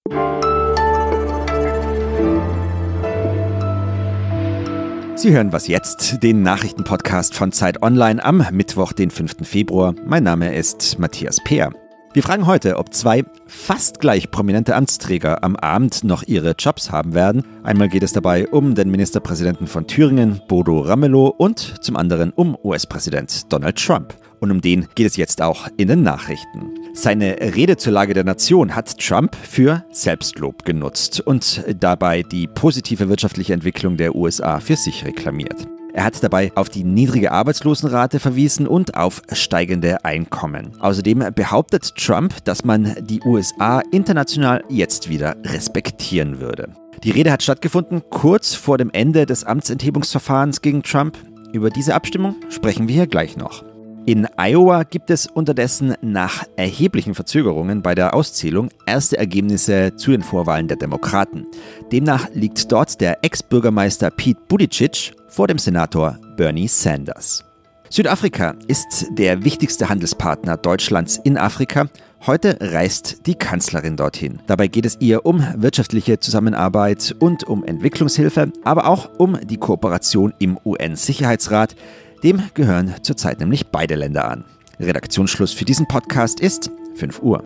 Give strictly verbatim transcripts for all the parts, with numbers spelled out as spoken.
Sie hören Was jetzt, den Nachrichtenpodcast von Zeit Online am Mittwoch, den fünften Februar. Mein Name ist Matthias Peer. Wir fragen heute, ob zwei fast gleich prominente Amtsträger am Abend noch ihre Jobs haben werden. Einmal geht es dabei um den Ministerpräsidenten von Thüringen, Bodo Ramelow, und zum anderen um U S-Präsident Donald Trump. Und um den geht es jetzt auch in den Nachrichten. Seine Rede zur Lage der Nation hat Trump für Selbstlob genutzt und dabei die positive wirtschaftliche Entwicklung der U S A für sich reklamiert. Er hat dabei auf die niedrige Arbeitslosenrate verwiesen und auf steigende Einkommen. Außerdem behauptet Trump, dass man die U S A international jetzt wieder respektieren würde. Die Rede hat stattgefunden kurz vor dem Ende des Amtsenthebungsverfahrens gegen Trump. Über diese Abstimmung sprechen wir hier gleich noch. In Iowa gibt es unterdessen nach erheblichen Verzögerungen bei der Auszählung erste Ergebnisse zu den Vorwahlen der Demokraten. Demnach liegt dort der Ex-Bürgermeister Pete Buttigieg vor dem Senator Bernie Sanders. Südafrika ist der wichtigste Handelspartner Deutschlands in Afrika. Heute reist die Kanzlerin dorthin. Dabei geht es ihr um wirtschaftliche Zusammenarbeit und um Entwicklungshilfe, aber auch um die Kooperation im U N-Sicherheitsrat. Dem gehören zurzeit nämlich beide Länder an. Redaktionsschluss für diesen Podcast ist fünf Uhr.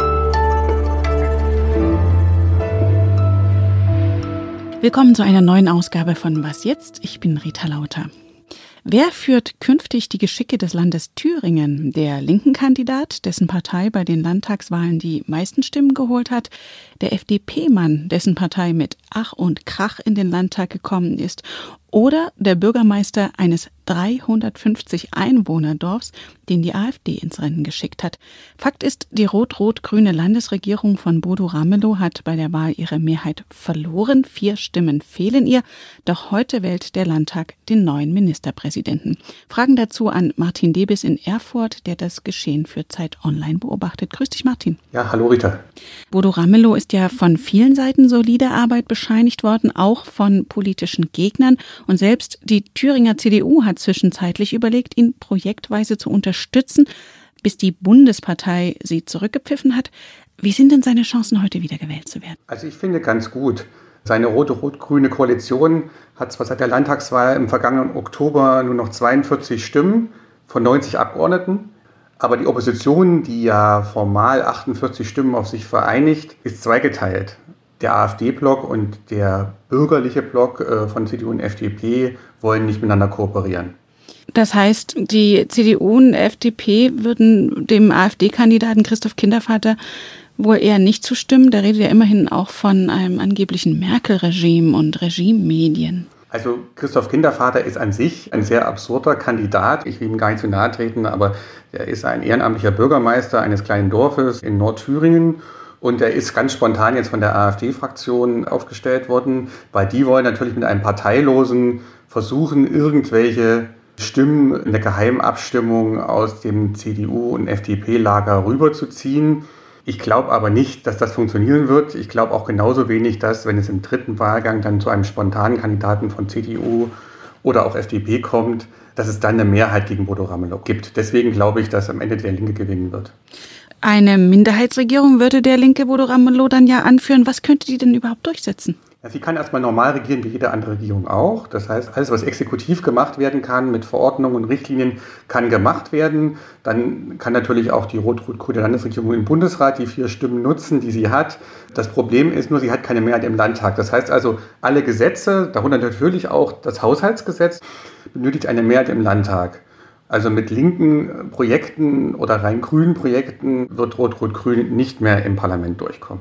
Willkommen zu einer neuen Ausgabe von Was jetzt? Ich bin Rita Lauter. Wer führt künftig die Geschicke des Landes Thüringen? Der linken Kandidat, dessen Partei bei den Landtagswahlen die meisten Stimmen geholt hat, der F D P-Mann, dessen Partei mit Ach und Krach in den Landtag gekommen ist, oder der Bürgermeister eines dreihundertfünfzig Einwohnerdorfs, den die AfD ins Rennen geschickt hat. Fakt ist, die rot-rot-grüne Landesregierung von Bodo Ramelow hat bei der Wahl ihre Mehrheit verloren. Vier Stimmen fehlen ihr. Doch heute wählt der Landtag den neuen Ministerpräsidenten. Fragen dazu an Martin Debis in Erfurt, der das Geschehen für Zeit Online beobachtet. Grüß dich, Martin. Ja, hallo Rita. Bodo Ramelow ist ja von vielen Seiten solide Arbeit bescheinigt worden, auch von politischen Gegnern. Und selbst die Thüringer C D U hat zwischenzeitlich überlegt, ihn projektweise zu unterstützen, bis die Bundespartei sie zurückgepfiffen hat. Wie sind denn seine Chancen, heute wiedergewählt zu werden? Also ich finde ganz gut. Seine rote-rot-grüne Koalition hat zwar seit der Landtagswahl im vergangenen Oktober nur noch zweiundvierzig Stimmen von neunzig Abgeordneten, aber die Opposition, die ja formal achtundvierzig Stimmen auf sich vereinigt, ist zweigeteilt. Der AfD-Block und der bürgerliche Block äh, von C D U und F D P wollen nicht miteinander kooperieren. Das heißt, die C D U und F D P würden dem AfD-Kandidaten Christoph Kindervater wohl eher nicht zustimmen. Der redet ja immerhin auch von einem angeblichen Merkel-Regime und Regimemedien. Also Christoph Kindervater ist an sich ein sehr absurder Kandidat. Ich will ihm gar nicht zu nahe treten, aber er ist ein ehrenamtlicher Bürgermeister eines kleinen Dorfes in Nordthüringen. Und er ist ganz spontan jetzt von der AfD-Fraktion aufgestellt worden, weil die wollen natürlich mit einem Parteilosen versuchen, irgendwelche Stimmen in der Geheimabstimmung aus dem C D U- und F D P-Lager rüberzuziehen. Ich glaube aber nicht, dass das funktionieren wird. Ich glaube auch genauso wenig, dass, wenn es im dritten Wahlgang dann zu einem spontanen Kandidaten von C D U oder auch F D P kommt, dass es dann eine Mehrheit gegen Bodo Ramelow gibt. Deswegen glaube ich, dass am Ende der Linke gewinnen wird. Eine Minderheitsregierung würde der linke Bodo Ramelow dann ja anführen. Was könnte die denn überhaupt durchsetzen? Ja, sie kann erstmal normal regieren, wie jede andere Regierung auch. Das heißt, alles, was exekutiv gemacht werden kann, mit Verordnungen und Richtlinien, kann gemacht werden. Dann kann natürlich auch die rot-rot-grüne Landesregierung im Bundesrat die vier Stimmen nutzen, die sie hat. Das Problem ist nur, sie hat keine Mehrheit im Landtag. Das heißt also, alle Gesetze, darunter natürlich auch das Haushaltsgesetz, benötigt eine Mehrheit im Landtag. Also mit linken Projekten oder rein grünen Projekten wird Rot-Rot-Grün nicht mehr im Parlament durchkommen.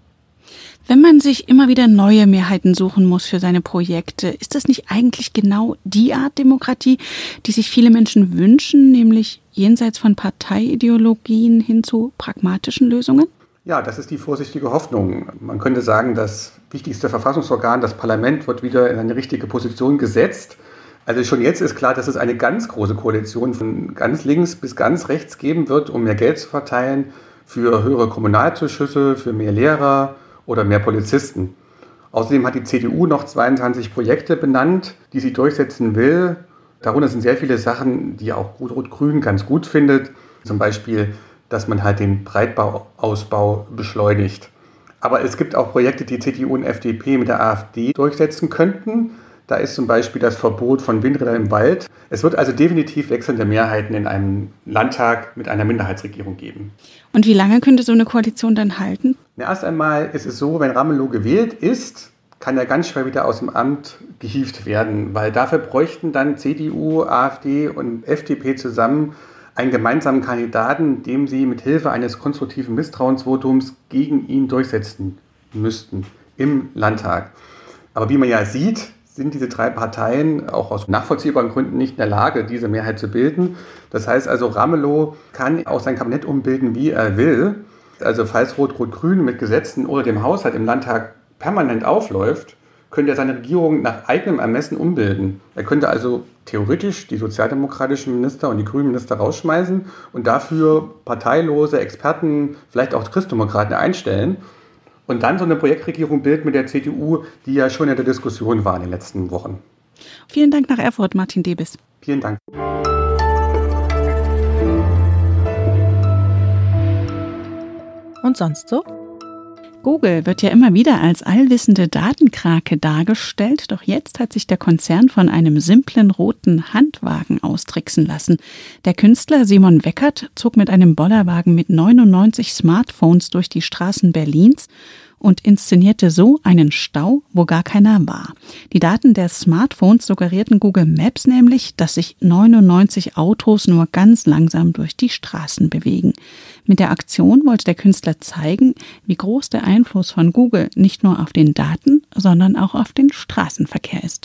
Wenn man sich immer wieder neue Mehrheiten suchen muss für seine Projekte, ist das nicht eigentlich genau die Art Demokratie, die sich viele Menschen wünschen, nämlich jenseits von Parteiideologien hin zu pragmatischen Lösungen? Ja, das ist die vorsichtige Hoffnung. Man könnte sagen, das wichtigste Verfassungsorgan, das Parlament, wird wieder in eine richtige Position gesetzt. Also schon jetzt ist klar, dass es eine ganz große Koalition von ganz links bis ganz rechts geben wird, um mehr Geld zu verteilen für höhere Kommunalzuschüsse, für mehr Lehrer oder mehr Polizisten. Außerdem hat die C D U noch zweiundzwanzig Projekte benannt, die sie durchsetzen will. Darunter sind sehr viele Sachen, die auch Rot-Rot-Grün ganz gut findet. Zum Beispiel, dass man halt den Breitbauausbau beschleunigt. Aber es gibt auch Projekte, die C D U und F D P mit der AfD durchsetzen könnten. Da ist zum Beispiel das Verbot von Windrädern im Wald. Es wird also definitiv wechselnde Mehrheiten in einem Landtag mit einer Minderheitsregierung geben. Und wie lange könnte so eine Koalition dann halten? Na, erst einmal ist es so, wenn Ramelow gewählt ist, kann er ganz schwer wieder aus dem Amt gehievt werden, weil dafür bräuchten dann C D U, AfD und F D P zusammen einen gemeinsamen Kandidaten, dem sie mit Hilfe eines konstruktiven Misstrauensvotums gegen ihn durchsetzen müssten im Landtag. Aber wie man ja sieht, sind diese drei Parteien auch aus nachvollziehbaren Gründen nicht in der Lage, diese Mehrheit zu bilden. Das heißt also, Ramelow kann auch sein Kabinett umbilden, wie er will. Also falls Rot-Rot-Grün mit Gesetzen oder dem Haushalt im Landtag permanent aufläuft, könnte er seine Regierung nach eigenem Ermessen umbilden. Er könnte also theoretisch die sozialdemokratischen Minister und die grünen Minister rausschmeißen und dafür parteilose Experten, vielleicht auch Christdemokraten einstellen und dann so eine Projektregierung bilden mit der C D U, die ja schon in der Diskussion war in den letzten Wochen. Vielen Dank nach Erfurt, Martin Debis. Vielen Dank. Und sonst so? Google wird ja immer wieder als allwissende Datenkrake dargestellt, doch jetzt hat sich der Konzern von einem simplen roten Handwagen austricksen lassen. Der Künstler Simon Weckert zog mit einem Bollerwagen mit neunundneunzig Smartphones durch die Straßen Berlins und inszenierte so einen Stau, wo gar keiner war. Die Daten der Smartphones suggerierten Google Maps nämlich, dass sich neunundneunzig Autos nur ganz langsam durch die Straßen bewegen. Mit der Aktion wollte der Künstler zeigen, wie groß der Einfluss von Google nicht nur auf den Daten, sondern auch auf den Straßenverkehr ist.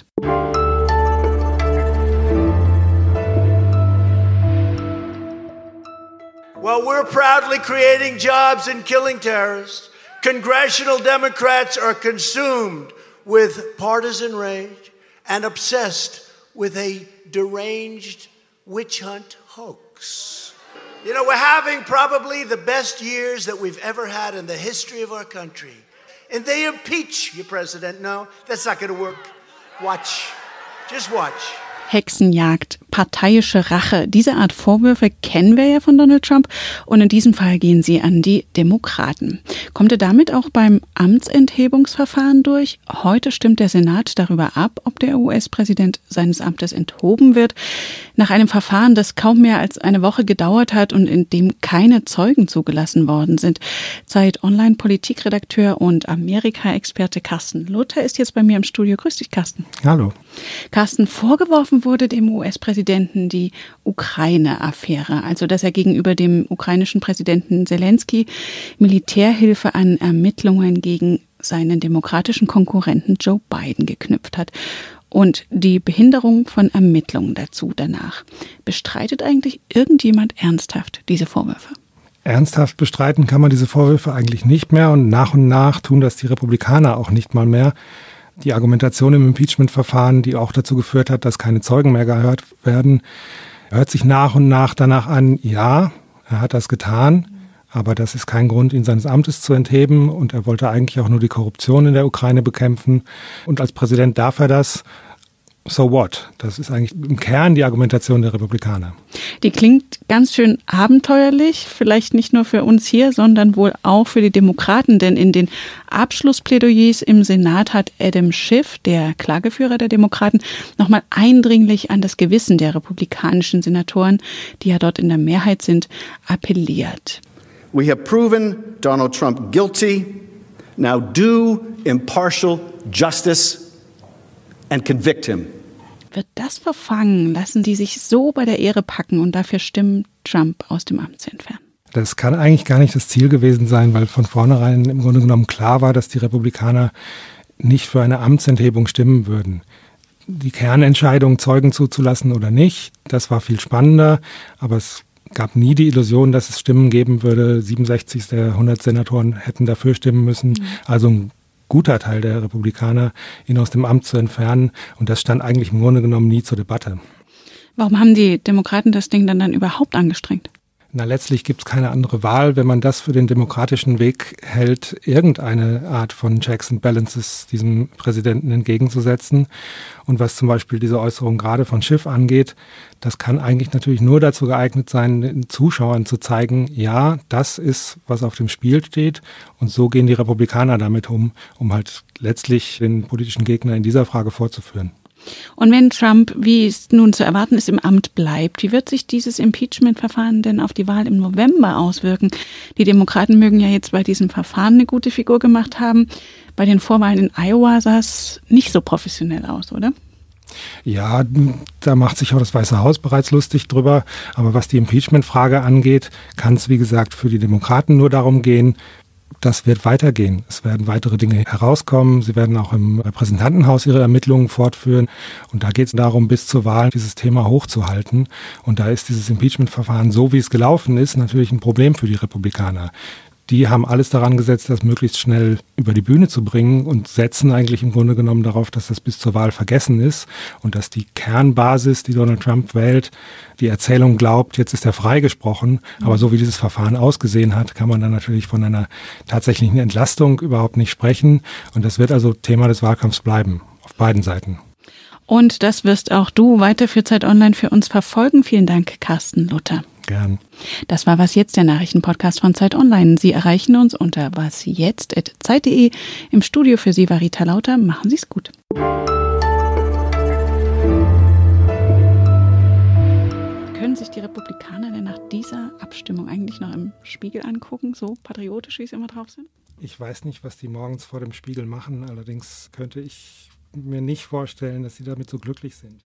Well, we're proudly creating jobs and killing terrorists. Congressional Democrats are consumed with partisan rage and obsessed with a deranged witch hunt hoax. You know, we're having probably the best years that we've ever had in the history of our country. And they impeach your president. No, that's not going to work. Watch. Just watch. Hexenjagd, parteiische Rache. Diese Art Vorwürfe kennen wir ja von Donald Trump und in diesem Fall gehen sie an die Demokraten. Kommt er damit auch beim Amtsenthebungsverfahren durch? Heute stimmt der Senat darüber ab, ob der U S-Präsident seines Amtes enthoben wird. Nach einem Verfahren, das kaum mehr als eine Woche gedauert hat und in dem keine Zeugen zugelassen worden sind. Zeit Online-Politikredakteur und Amerika-Experte Carsten Luther ist jetzt bei mir im Studio. Grüß dich, Carsten. Hallo. Carsten, vorgeworfen wurde dem U S-Präsidenten die Ukraine-Affäre, also dass er gegenüber dem ukrainischen Präsidenten Zelensky Militärhilfe an Ermittlungen gegen seinen demokratischen Konkurrenten Joe Biden geknüpft hat und die Behinderung von Ermittlungen dazu danach. Bestreitet eigentlich irgendjemand ernsthaft diese Vorwürfe? Ernsthaft bestreiten kann man diese Vorwürfe eigentlich nicht mehr und nach und nach tun das die Republikaner auch nicht mal mehr. Die Argumentation im Impeachment-Verfahren, die auch dazu geführt hat, dass keine Zeugen mehr gehört werden, hört sich nach und nach danach an, ja, er hat das getan, aber das ist kein Grund, ihn seines Amtes zu entheben und er wollte eigentlich auch nur die Korruption in der Ukraine bekämpfen und als Präsident darf er das. So what? Das ist eigentlich im Kern die Argumentation der Republikaner. Die klingt ganz schön abenteuerlich, vielleicht nicht nur für uns hier, sondern wohl auch für die Demokraten, denn in den Abschlussplädoyers im Senat hat Adam Schiff, der Klageführer der Demokraten, nochmal eindringlich an das Gewissen der republikanischen Senatoren, die ja dort in der Mehrheit sind, appelliert. We have proven Donald Trump guilty. Now do impartial justice and convict him. Wird das Verfangen, lassen die sich so bei der Ehre packen und dafür stimmen, Trump aus dem Amt zu entfernen? Das kann eigentlich gar nicht das Ziel gewesen sein, weil von vornherein im Grunde genommen klar war, dass die Republikaner nicht für eine Amtsenthebung stimmen würden. Die Kernentscheidung, Zeugen zuzulassen oder nicht, das war viel spannender, aber es gab nie die Illusion, dass es Stimmen geben würde. siebenundsechzig der hundert Senatoren hätten dafür stimmen müssen. Mhm. Also ein guter Teil der Republikaner, ihn aus dem Amt zu entfernen. Und das stand eigentlich im Grunde genommen nie zur Debatte. Warum haben die Demokraten das Ding dann, dann überhaupt angestrengt? Na, letztlich gibt es keine andere Wahl, wenn man das für den demokratischen Weg hält, irgendeine Art von Checks and Balances diesem Präsidenten entgegenzusetzen. Und was zum Beispiel diese Äußerung gerade von Schiff angeht, das kann eigentlich natürlich nur dazu geeignet sein, den Zuschauern zu zeigen, ja, das ist, was auf dem Spiel steht. Und so gehen die Republikaner damit um, um halt letztlich den politischen Gegner in dieser Frage vorzuführen. Und wenn Trump, wie es nun zu erwarten ist, im Amt bleibt, wie wird sich dieses Impeachment-Verfahren denn auf die Wahl im November auswirken? Die Demokraten mögen ja jetzt bei diesem Verfahren eine gute Figur gemacht haben. Bei den Vorwahlen in Iowa sah es nicht so professionell aus, oder? Ja, da macht sich auch das Weiße Haus bereits lustig drüber. Aber was die Impeachment-Frage angeht, kann es, wie gesagt, für die Demokraten nur darum gehen, das wird weitergehen. Es werden weitere Dinge herauskommen. Sie werden auch im Repräsentantenhaus ihre Ermittlungen fortführen. Und da geht es darum, bis zur Wahl dieses Thema hochzuhalten. Und da ist dieses Impeachment-Verfahren, so wie es gelaufen ist, natürlich ein Problem für die Republikaner. Die haben alles daran gesetzt, das möglichst schnell über die Bühne zu bringen und setzen eigentlich im Grunde genommen darauf, dass das bis zur Wahl vergessen ist und dass die Kernbasis, die Donald Trump wählt, die Erzählung glaubt, jetzt ist er freigesprochen. Aber so wie dieses Verfahren ausgesehen hat, kann man dann natürlich von einer tatsächlichen Entlastung überhaupt nicht sprechen. Und das wird also Thema des Wahlkampfs bleiben, auf beiden Seiten. Und das wirst auch du weiter für Zeit Online für uns verfolgen. Vielen Dank, Carsten Luther. Gern. Das war Was Jetzt, der Nachrichtenpodcast von Zeit Online. Sie erreichen uns unter wasjetzt punkt zeit punkt de. Im Studio für Sie war Rita Lauter. Machen Sie es gut. Können sich die Republikaner denn nach dieser Abstimmung eigentlich noch im Spiegel angucken, so patriotisch, wie sie immer drauf sind? Ich weiß nicht, was die morgens vor dem Spiegel machen. Allerdings könnte ich mir nicht vorstellen, dass sie damit so glücklich sind.